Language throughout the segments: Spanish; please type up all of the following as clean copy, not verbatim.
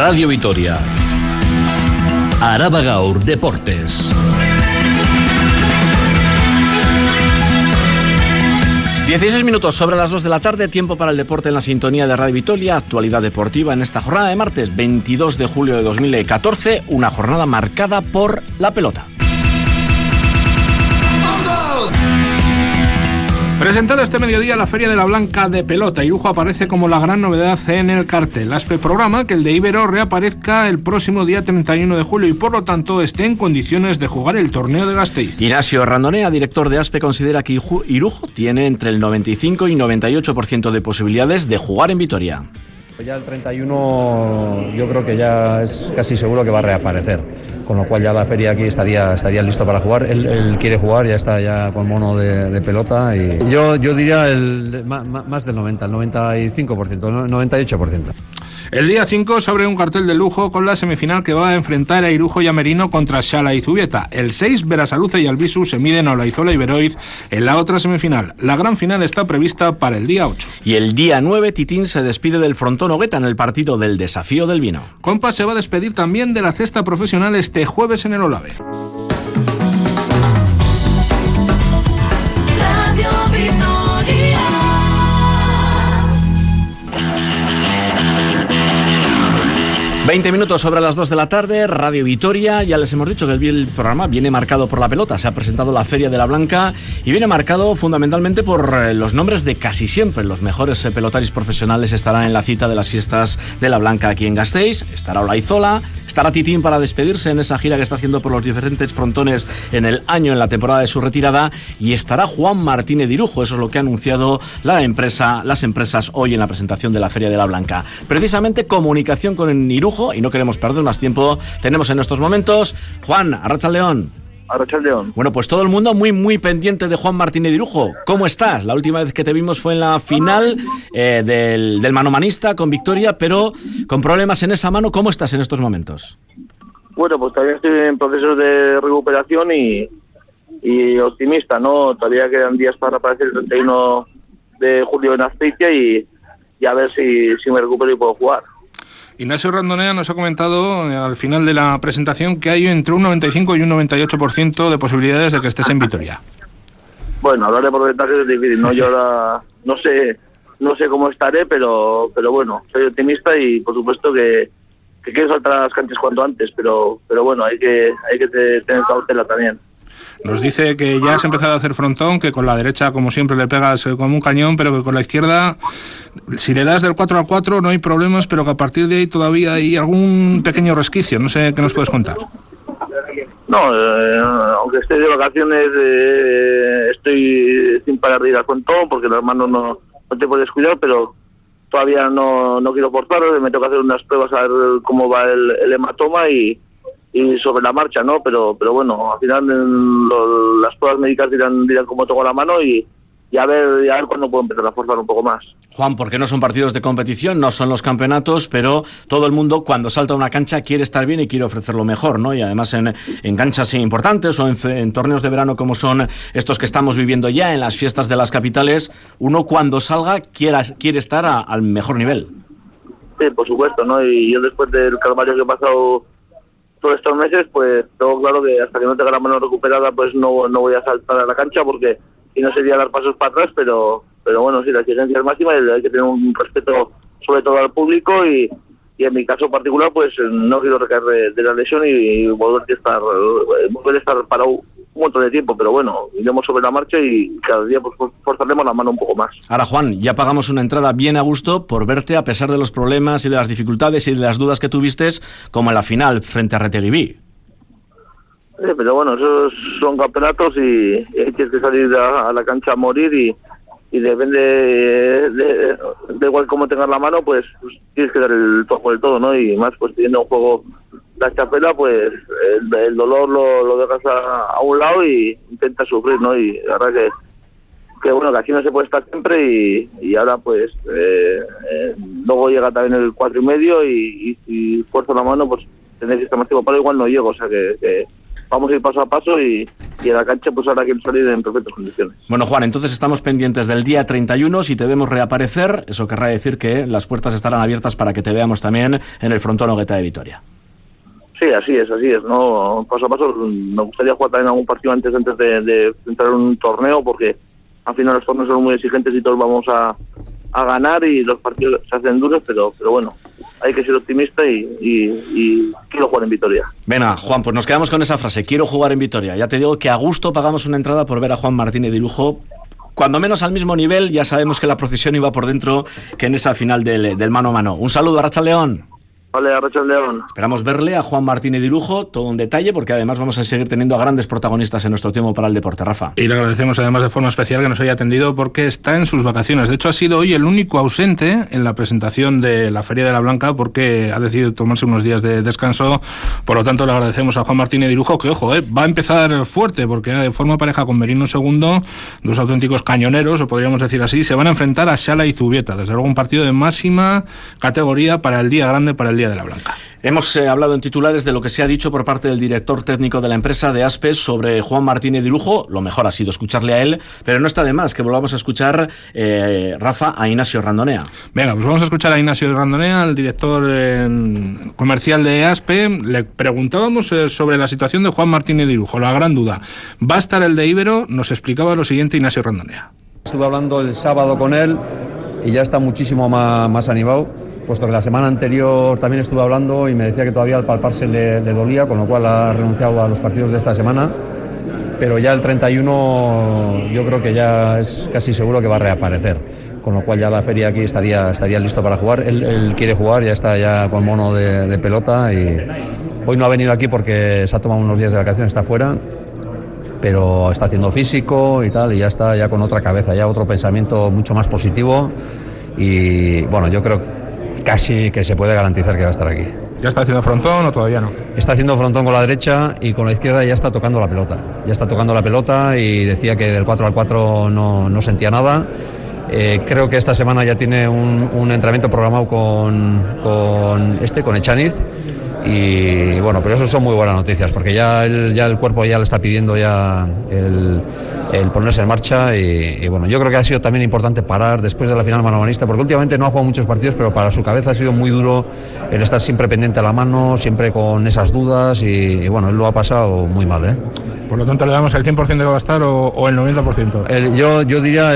Radio Vitoria. Araba Gaur Deportes. 16 minutos sobre las 2 de la tarde, tiempo para el deporte en la sintonía de Radio Vitoria, actualidad deportiva en esta jornada de martes 22 de julio de 2014, una jornada marcada por la pelota. Presentada este mediodía la Feria de la Blanca de Pelota, Irujo aparece como la gran novedad en el cartel. ASPE programa que el de Ibero reaparezca el próximo día 31 de julio y por lo tanto esté en condiciones de jugar el torneo de Gasteiz. Ignacio Randonea, director de ASPE, considera que Irujo tiene entre el 95 y 98% de posibilidades de jugar en Vitoria. Ya el 31 yo creo que ya es casi seguro que va a reaparecer, con lo cual ya la feria aquí estaría listo para jugar. Él quiere jugar, ya está ya con mono de pelota y yo diría más del 90, el 95%, el 98%. El día 5 se abre un cartel de lujo con la semifinal que va a enfrentar a Irujo y a Merino contra Xala y Zubieta. El 6, Berasaluce y Albisu se miden a Olaizola y Beroiz en la otra semifinal. La gran final está prevista para el día 8. Y el día 9, Titín se despide del Frontón Ogueta en el partido del Desafío del Vino. Compas se va a despedir también de la cesta profesional este jueves en el Olave. Radio Vitoria. 20 minutos sobre las 2 de la tarde, Radio Vitoria. Ya les hemos dicho que el programa viene marcado por la pelota. Se ha presentado la Feria de la Blanca y viene marcado fundamentalmente por los nombres de casi siempre. Los mejores pelotaris profesionales estarán en la cita de las fiestas de la Blanca aquí en Gasteiz. Estará Olaizola, estará Titín para despedirse en esa gira que está haciendo por los diferentes frontones en el año, en la temporada de su retirada, y estará Juan Martínez de Irujo. Eso es lo que ha anunciado las empresas hoy en la presentación de la Feria de la Blanca. Precisamente comunicación con Irujo, y no queremos perder más tiempo. Tenemos en estos momentos Juan, Arratsaldeon. Arratsaldeon. Bueno, pues todo el mundo muy pendiente de Juan Martínez de Irujo. ¿Cómo estás? La última vez que te vimos fue en la final del manomanista con victoria, pero con problemas en esa mano. ¿Cómo estás en estos momentos? Bueno, pues todavía estoy en proceso de recuperación y optimista, ¿no? Todavía quedan días para aparecer el 31 de julio en Azpeitia y a ver si me recupero y puedo jugar. Ignacio Randonea nos ha comentado al final de la presentación que hay entre un 95 y un 98% de posibilidades de que estés en Vitoria. Bueno, hablar de porcentajes es difícil, ¿no? Yo ahora no sé cómo estaré, pero bueno, soy optimista y por supuesto que quiero saltar a las canchas cuanto antes, pero bueno, hay que tener cautela también. Nos dice que ya has empezado a hacer frontón, que con la derecha, como siempre, le pegas como un cañón, pero que con la izquierda, si le das del 4 al 4 no hay problemas, pero que a partir de ahí todavía hay algún pequeño resquicio. No sé qué nos puedes contar. No, aunque esté de vacaciones, estoy sin parar de ir al frontón, porque las manos no te puedes cuidar, pero todavía no quiero forzar. Me tengo que hacer unas pruebas a ver cómo va el hematoma y sobre la marcha, ¿no? Pero bueno, al final las pruebas médicas dirán cómo toco la mano y a ver cuándo puedo empezar a forzar un poco más. Juan, porque no son partidos de competición, no son los campeonatos, pero todo el mundo cuando salta a una cancha quiere estar bien y quiere ofrecer lo mejor, ¿no? Y además en canchas importantes o en torneos de verano como son estos que estamos viviendo ya en las fiestas de las capitales, uno cuando salga quiere estar al mejor nivel. Sí, por supuesto, ¿no? Y yo después del calvario que he pasado todos estos meses, pues tengo claro que hasta que no tenga la mano recuperada, pues no voy a saltar a la cancha, porque si no sería dar pasos para atrás, pero bueno, sí, la exigencia es máxima y hay que tener un respeto sobre todo al público y en mi caso particular, pues no quiero recaer de la lesión y volver a estar parado un montón de tiempo, pero bueno, iremos sobre la marcha y cada día pues forzaremos la mano un poco más. Ahora, Juan, ya pagamos una entrada bien a gusto por verte a pesar de los problemas y de las dificultades y de las dudas que tuviste, como en la final frente a Reteguibí. Pero bueno, esos son campeonatos y tienes que salir a la cancha a morir y depende de igual cómo tengas la mano, pues tienes que dar el todo por el todo, ¿no? Y más pues teniendo un juego la chapela, pues el dolor lo dejas a un lado y intentas sufrir, ¿no? Y la verdad que bueno, que aquí no se puede estar siempre y ahora pues luego llega también el 4,5 y si fuerzo la mano, pues tenéis que estar más tiempo para igual no llego, o sea que vamos a ir paso a paso y en la cancha pues ahora quiero salir en perfectas condiciones. Bueno, Juan, entonces estamos pendientes del día 31. Si te vemos reaparecer, eso querrá decir que las puertas estarán abiertas para que te veamos también en el frontón Ogueta de Vitoria. Sí, así es, ¿no? Paso a paso. Me gustaría jugar también algún partido antes de entrar en un torneo, porque al final los torneos son muy exigentes y todos vamos a ganar y los partidos se hacen duros, pero bueno, hay que ser optimista y quiero jugar en Vitoria. Venga, Juan, pues nos quedamos con esa frase, quiero jugar en Vitoria. Ya te digo que a gusto pagamos una entrada por ver a Juan Martínez Dirujo, cuando menos al mismo nivel. Ya sabemos que la procesión iba por dentro que en esa final del mano a mano. Un saludo, Arratsaldeon. Vale, Arratsaldeon. Esperamos verle a Juan Martínez Dirujo, todo un detalle, porque además vamos a seguir teniendo a grandes protagonistas en nuestro tiempo para el deporte, Rafa. Y le agradecemos además de forma especial que nos haya atendido, porque está en sus vacaciones. De hecho, ha sido hoy el único ausente en la presentación de la Feria de la Blanca, porque ha decidido tomarse unos días de descanso. Por lo tanto, le agradecemos a Juan Martínez Dirujo, que ojo, va a empezar fuerte, porque forma pareja con Merino II, dos auténticos cañoneros, o podríamos decir así. Se van a enfrentar a Sala y Zubieta, desde luego un partido de máxima categoría para el día grande, para el día de la Blanca. Hemos hablado en titulares de lo que se ha dicho por parte del director técnico de la empresa de Aspes sobre Juan Martínez Dirujo. Lo mejor ha sido escucharle a él, pero no está de más que volvamos a escuchar, Rafa, a Ignacio Randonea. Venga, pues vamos a escuchar a Ignacio Randonea, el director comercial de Aspe. Le preguntábamos sobre la situación de Juan Martínez Dirujo, la gran duda. ¿Va a estar el de Ibero? Nos explicaba lo siguiente Ignacio Randonea. Estuve hablando el sábado con él y ya está muchísimo más animado, puesto que la semana anterior también estuve hablando y me decía que todavía al palparse le dolía, con lo cual ha renunciado a los partidos de esta semana, pero ya el 31 yo creo que ya es casi seguro que va a reaparecer, con lo cual ya la feria aquí estaría listo para jugar. Él quiere jugar, ya está ya con mono de pelota, y hoy no ha venido aquí porque se ha tomado unos días de vacaciones, está fuera, pero está haciendo físico y tal, y ya está ya con otra cabeza, ya otro pensamiento mucho más positivo, y bueno, yo creo casi que se puede garantizar que va a estar aquí. ¿Ya está haciendo frontón o todavía no? Está haciendo frontón con la derecha y con la izquierda ya está tocando la pelota. Ya está tocando la pelota y decía que del 4-4 no sentía nada. Creo que esta semana ya tiene un entrenamiento programado con Echaniz. Y bueno, pero eso son muy buenas noticias, porque ya el cuerpo ya le está pidiendo ya el ponerse en marcha, y bueno, yo creo que ha sido también importante parar después de la final manomanista, porque últimamente no ha jugado muchos partidos, pero para su cabeza ha sido muy duro el estar siempre pendiente a la mano, siempre con esas dudas, y bueno, él lo ha pasado muy mal, Por lo tanto, ¿le damos el 100% de que va a estar o el 90%? Yo diría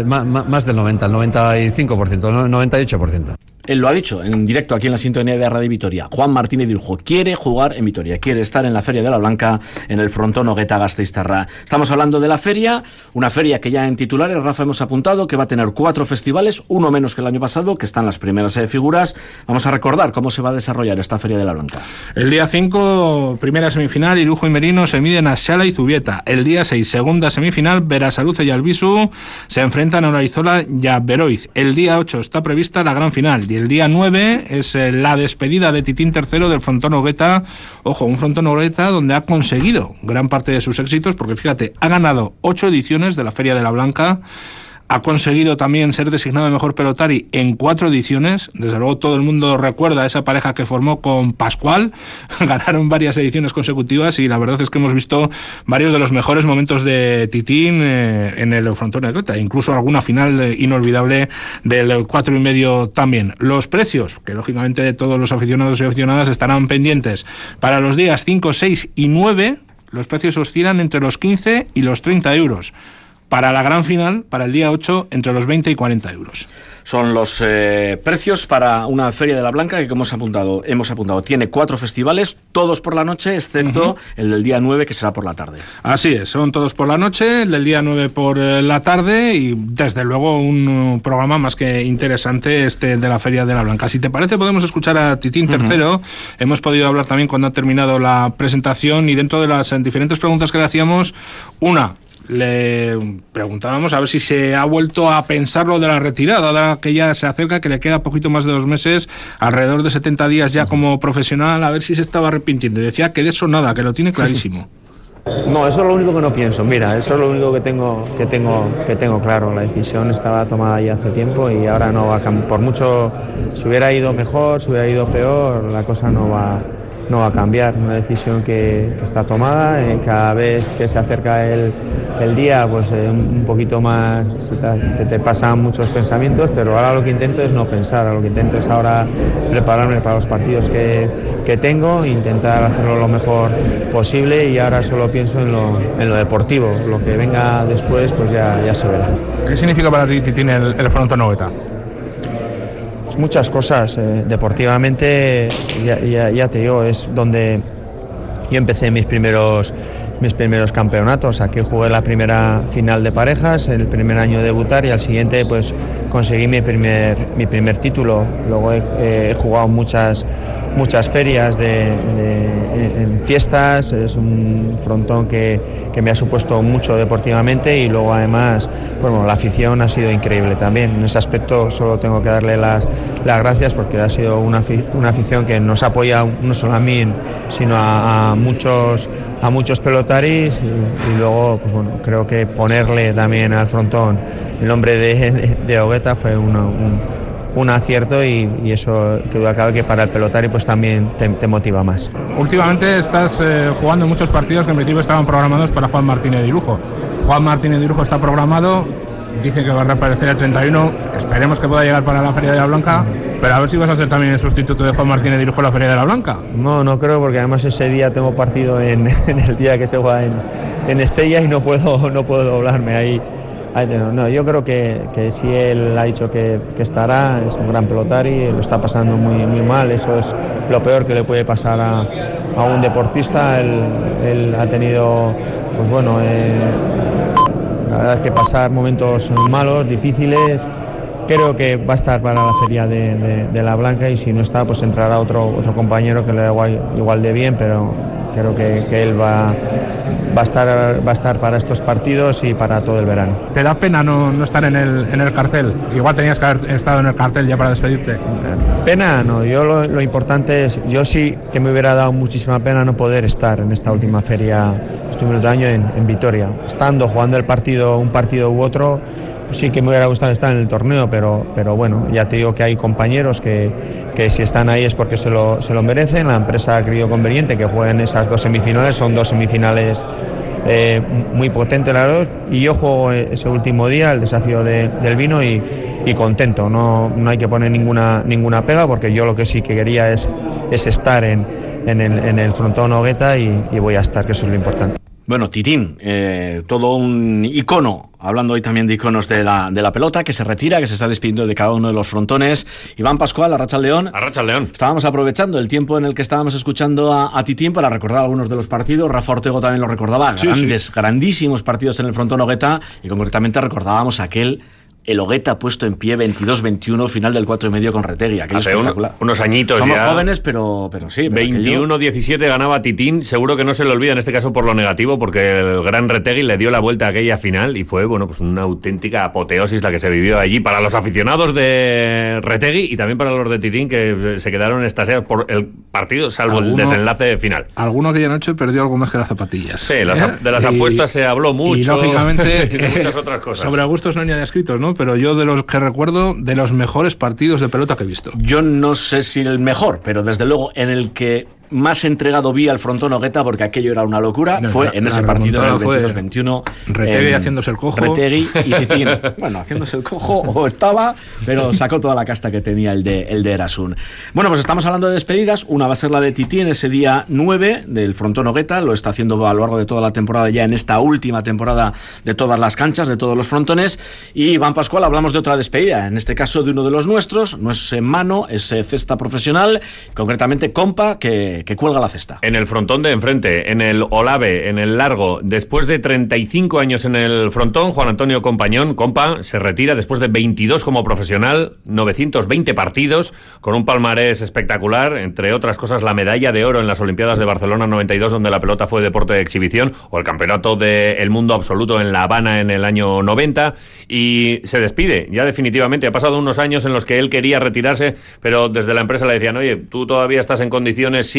más del 90, el 95%, el 98%. Él lo ha dicho en directo aquí en la sintonía de Radio Vitoria. Juan Martínez Dirujo quiere jugar en Vitoria, quiere estar en la Feria de la Blanca, en el frontón Ogueta Gasteiztarra. Estamos hablando de la feria, una feria que ya en titulares, Rafa, hemos apuntado que va a tener 4 festivales, uno menos que el año pasado, que están las primeras figuras. Vamos a recordar cómo se va a desarrollar esta Feria de la Blanca. El día 5, primera semifinal, Irujo y Merino se miden a Sala y Zubieta. El día 6, segunda semifinal, Berasaluce y Albisu se enfrentan a Oraizola y a Beroiz. El día 8 está prevista la gran final. Y el día 9 es la despedida de Titín III del frontón Ogueta. Ojo, un frontón Ogueta donde ha conseguido gran parte de sus éxitos, porque fíjate, ha ganado 8 ediciones de la Feria de la Blanca. Ha conseguido también ser designado mejor pelotari en 4 ediciones. Desde luego todo el mundo recuerda a esa pareja que formó con Pascual. Ganaron varias ediciones consecutivas y la verdad es que hemos visto varios de los mejores momentos de Titín en el frontón Ogueta, incluso alguna final inolvidable del 4,5 también. Los precios, que lógicamente todos los aficionados y aficionadas estarán pendientes. Para los días 5, 6 y 9, los precios oscilan entre los 15 y los 30 euros. Para la gran final, para el día 8, entre los 20 y 40 euros. Son los precios para una Feria de la Blanca que, como hemos apuntado, tiene 4 festivales, todos por la noche, excepto el del día 9, que será por la tarde. Así es, son todos por la noche, el del día 9 por la tarde, y desde luego un programa más que interesante de la Feria de la Blanca. Si te parece, podemos escuchar a Titín III. Hemos podido hablar también cuando ha terminado la presentación, y dentro de las diferentes preguntas que le hacíamos, le preguntábamos a ver si se ha vuelto a pensar lo de la retirada, ahora que ya se acerca, que le queda poquito más de 2 meses, alrededor de 70 días ya como profesional, a ver si se estaba arrepintiendo. Y decía que de eso nada, que lo tiene clarísimo. No, eso es lo único que no pienso. Mira, eso es lo único que tengo claro. La decisión estaba tomada ya hace tiempo y ahora no va a cambiar. Por mucho, si hubiera ido mejor, si hubiera ido peor, la cosa no va no va a cambiar, una decisión que está tomada. Cada vez que se acerca el día, pues un poquito más se te pasan muchos pensamientos, pero ahora lo que intento es no pensar, lo que intento es ahora prepararme para los partidos que tengo, intentar hacerlo lo mejor posible, y ahora solo pienso en lo deportivo. Lo que venga después pues ya se verá. ¿Qué significa para ti, Titín, el Frontón Nogueta? Pues muchas cosas. Deportivamente, ya te digo, es donde yo empecé mis primeros campeonatos. Aquí jugué la primera final de parejas, el primer año de debutar, y al siguiente pues conseguí mi primer título. Luego he jugado muchas ferias en fiestas. Es un frontón que me ha supuesto mucho deportivamente, y luego además pues, bueno, la afición ha sido increíble también. En ese aspecto solo tengo que darle las gracias, porque ha sido una afición que nos apoya no solo a mí, sino a muchos pelotaris, y luego pues bueno, creo que ponerle también al frontón el nombre de Ogueta fue un acierto, y eso que duda cabe que para el pelotari pues también te motiva más. Últimamente estás jugando en muchos partidos que en principio estaban programados para Juan Martínez de Irujo. Juan Martínez de Irujo está programado, dice que va a reaparecer el 31, esperemos que pueda llegar para la Feria de la Blanca, pero a ver si vas a ser también el sustituto de Juan Martínez de Irujo en la Feria de la Blanca. No creo, porque además ese día tengo partido en el día que se juega en Estella, y no puedo doblarme ahí. No, yo creo que si él ha dicho que estará, es un gran pelotari, lo está pasando muy, muy mal. Eso es lo peor que le puede pasar a un deportista. Él ha tenido, pues bueno, la verdad es que pasar momentos malos, difíciles. Creo que va a estar para la Feria de la Blanca, y si no está, pues entrará otro compañero que le da igual de bien, pero creo que él va a estar para estos partidos y para todo el verano. ¿Te da pena no estar en el cartel? Igual tenías que haber estado en el cartel ya para despedirte. Pena, no. Yo lo importante es, yo sí que me hubiera dado muchísima pena no poder estar en esta última feria, este minuto de año en Vitoria. Jugando un partido u otro, sí que me hubiera gustado estar en el torneo, pero bueno, ya te digo que hay compañeros que si están ahí es porque se lo merecen. La empresa ha creído conveniente que jueguen esas dos semifinales, son dos semifinales muy potentes, la verdad, y yo juego ese último día, el desafío del vino, y contento. No hay que poner ninguna pega, porque yo lo que sí que quería es estar en el frontón Ogueta, y voy a estar, que eso es lo importante. Bueno, Titín, todo un icono, hablando hoy también de iconos de la pelota, que se retira, que se está despidiendo de cada uno de los frontones. Iván Pascual, Arratsaldeón. Arratsaldeón. Estábamos aprovechando el tiempo en el que estábamos escuchando a Titín para recordar algunos de los partidos. Rafa Ortego también lo recordaba, grandísimos partidos en el frontón Ogueta, y concretamente recordábamos el Ogueta puesto en pie 22-21, final del 4,5 con Retegui. Hace unos añitos. Somos ya jóvenes, pero sí. 21-17 ganaba Titín. Seguro que no se le olvida en este caso por lo negativo, porque el gran Retegui le dio la vuelta a aquella final, y fue pues una auténtica apoteosis la que se vivió allí para los aficionados de Retegui, y también para los de Titín, que se quedaron extasiados por el partido, salvo el desenlace final. Alguno aquella noche perdió algo más que las zapatillas. Sí, de las apuestas se habló mucho. Y lógicamente y de muchas otras cosas. Sobre gustos no hay nada escritos, ¿no? Pero yo, de los que recuerdo, de los mejores partidos de pelota que he visto. Yo no sé si el mejor, pero desde luego en el que más entregado vi al frontón Ogueta, porque aquello era una locura, fue en ese partido del 22-21. Retegui haciéndose el cojo. Retegui y Titín. Bueno, haciéndose el cojo, o estaba, pero sacó toda la casta que tenía el de Erasun. Bueno, pues estamos hablando de despedidas. Una va a ser la de Titín ese día 9 del frontón Ogueta. Lo está haciendo a lo largo de toda la temporada, ya en esta última temporada, de todas las canchas, de todos los frontones. Y Iván Pascual, hablamos de otra despedida, en este caso de uno de los nuestros. No es en mano, es cesta profesional, concretamente Compa, que cuelga la cesta. En el frontón de enfrente, en el Olave, en el largo, después de 35 años en el frontón, Juan Antonio Compañón, Compa, se retira después de 22 como profesional, 920 partidos, con un palmarés espectacular, entre otras cosas la medalla de oro en las Olimpiadas de Barcelona 92, donde la pelota fue deporte de exhibición, o el campeonato del mundo absoluto en La Habana en el año 90, y se despide, ya definitivamente. Ha pasado unos años en los que él quería retirarse, pero desde la empresa le decían, oye, tú todavía estás en condiciones, sigue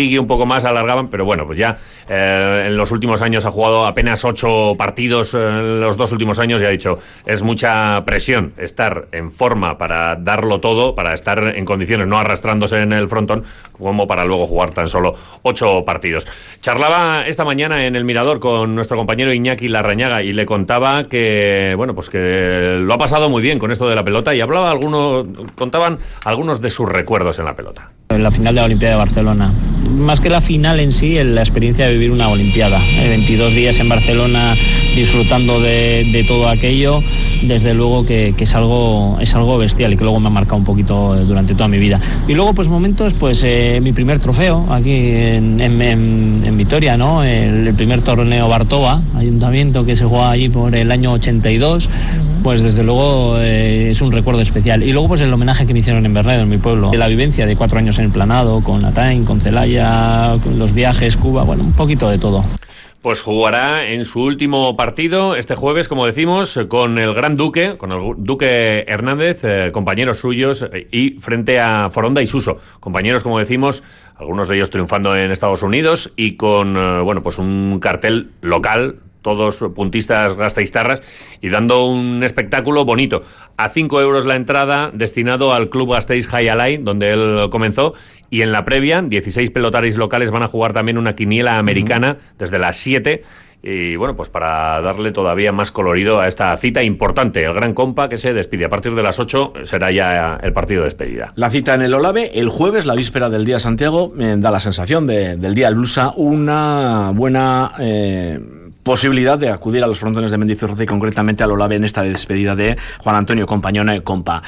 triqui un poco más alargaban, pero bueno, pues ya en los últimos años ha jugado apenas 8 partidos en los 2 últimos años y ha dicho, es mucha presión estar en forma para darlo todo, para estar en condiciones, no arrastrándose en el frontón, como para luego jugar tan solo 8 partidos. Charlaba esta mañana en El Mirador con nuestro compañero Iñaki Larrañaga y le contaba que, bueno, pues que lo ha pasado muy bien con esto de la pelota y contaban algunos de sus recuerdos en la pelota. En la final de la Olimpiada de Barcelona. Más que la final en sí, la experiencia de vivir una Olimpiada. 22 días en Barcelona disfrutando de todo aquello, desde luego que es algo bestial y que luego me ha marcado un poquito durante toda mi vida. Y luego pues momentos, pues mi primer trofeo aquí en Vitoria, ¿no? El primer torneo Bartova, ayuntamiento que se juega allí por el año 82, pues desde luego es un recuerdo especial. Y luego pues el homenaje que me hicieron en Bernedo, en mi pueblo, la vivencia de 4 años en el Planado, con Atain, con Celaya, con los viajes, Cuba, bueno, un poquito de todo. Pues jugará en su último partido este jueves, como decimos, con el Gran Duque, con el Duque Hernández, compañeros suyos, y frente a Foronda y Suso, compañeros, como decimos, algunos de ellos triunfando en Estados Unidos y con, bueno, pues un cartel local, todos puntistas gasteiztarras, y dando un espectáculo bonito. A 5 euros la entrada, destinado al Club Gasteiz High Alai, donde él comenzó, y en la previa, 16 pelotaris locales van a jugar también una quiniela americana desde las 7, y bueno, pues para darle todavía más colorido a esta cita importante, el Gran Compa, que se despide a partir de las 8, será ya el partido de despedida. La cita en el Olave, el jueves, la víspera del Día de Santiago, da la sensación del Día del Blusa, una buena posibilidad de acudir a los frontones de Mendizorroza y concretamente al Olave en esta despedida de Juan Antonio Compañón Compa.